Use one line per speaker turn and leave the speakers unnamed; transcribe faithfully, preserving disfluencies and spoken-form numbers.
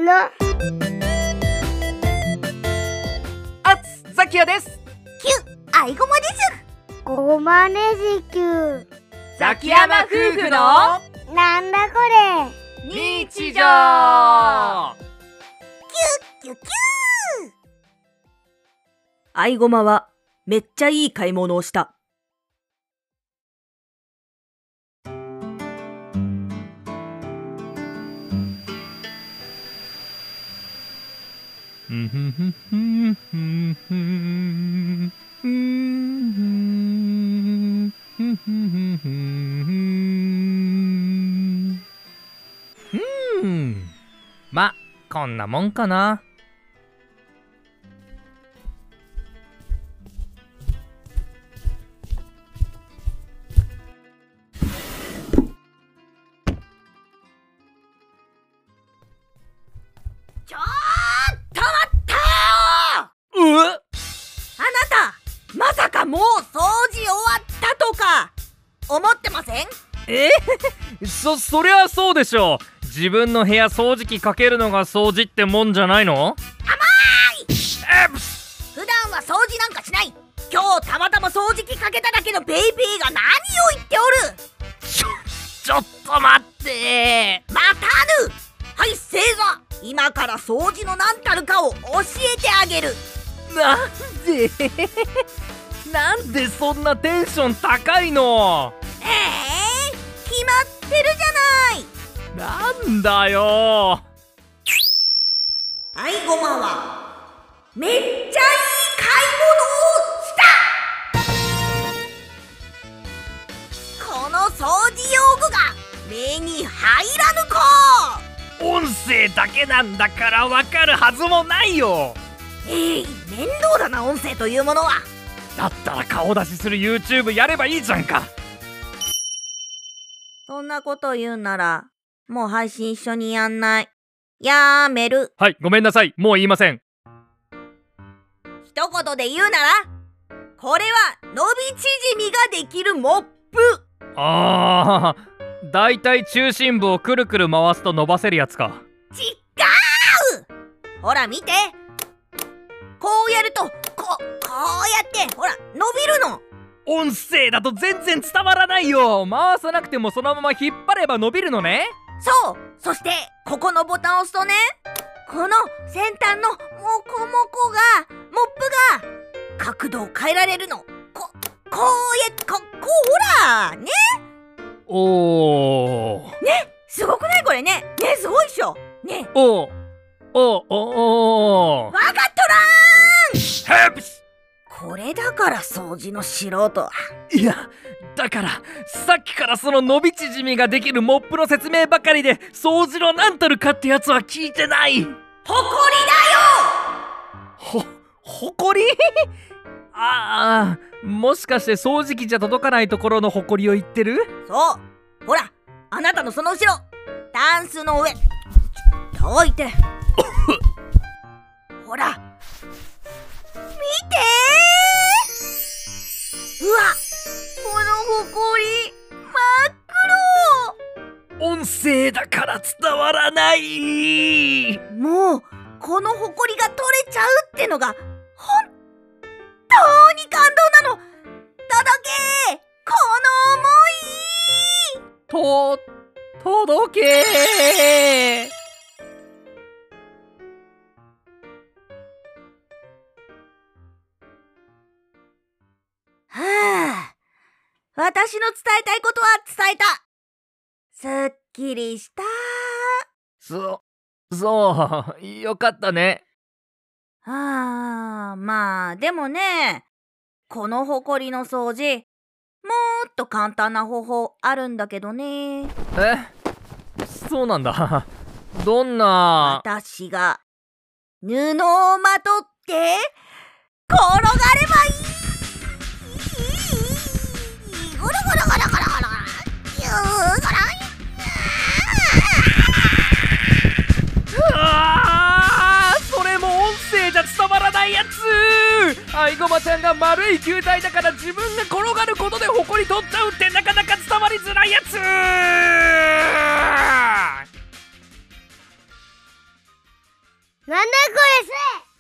の
あつザキヤです。
キュアイゴマです。
ごまねじきゅう
ザキヤマ夫婦の
なんだこれ
日常。
キュキュキュ
アイゴマはめっちゃいい買い物をした。
うんま、こんなもんかな。
ちょーっと待ったよ
うっ
あなた、まさかもう掃除終わったとか思ってません？
えそ、そりゃそうでしょう。自分の部屋掃除機かけるのが掃除ってもんじゃないの？
甘い！普段は掃除なんかしない。今日たまたま掃除機かけただけのペイペイが何を言っておる。
ちょ、ちょっと待って
またぬ。はい、星座、今から掃除の何たるかを教えてあげる。
なんでなんでそんなテンション高いの？
ええー、決まってるじゃない。
なんだよ。
アイゴマはめっちゃいい買い物をした。この掃除用具が目に入らぬか。
音声だけなんだからわかるはずもないよ。
えい、面倒だな音声というものは。
だったら顔出しする YouTube やればいいじゃんか。
そんなこと言うならもう配信一緒にやんない。やめる。
はい、ごめんなさい、もう言いません。
一言で言うならこれは伸び縮みができるモップ。
あー、だいたい中心部をくるくる回すと伸ばせるやつか。
違う。ほら見て、こうやるとここうやってほら伸びるの。
音声だと全然伝わらないよ。回さなくてもそのまま引っ張れば伸びるのね。
そう。そしてここのボタンを押すとね、この先端のモコモコがモップが角度を変えられるの。ここうやってここうほらね。
おー
ね、すごくないこれね。ね、すごいっしょね。
おーおーおー
わかっとらーん。
ヘプス。
これだから掃除の素人は。
いや、だからさっきからその伸び縮みができるモップの説明ばかりで掃除の何たるかってやつは聞いてない。
ほこりだよ。
ほ、ほこりああ、もしかして掃除機じゃ届かないところのほこりを言ってる？
そう。ほら、あなたのその後ろ、タンスの上どいてほら見てー。うわ、このほこり真っ
音声だから伝わらない。
黒。もうこのほこりが取れちゃうってのが本当に感動なの。届けこの想い。
と、届けー。
はあ、私の伝えたいことは伝えた。すっきりした。
そ、そう、よかったね。
はあ、まあでもね、このほこりの掃除、もっと簡単な方法あるんだけどね。
え、そうなんだ。どんな？
私が布をまとって転がればいい。ゴロゴロゴロゴロゴロゆーゴロ。
あー、それも音声じゃ伝わらないやつ。アイゴマちゃんが丸い球体だから自分が転がることでホコリ取っちゃうってなかなか伝わりづらいやつ。
なんだこれせ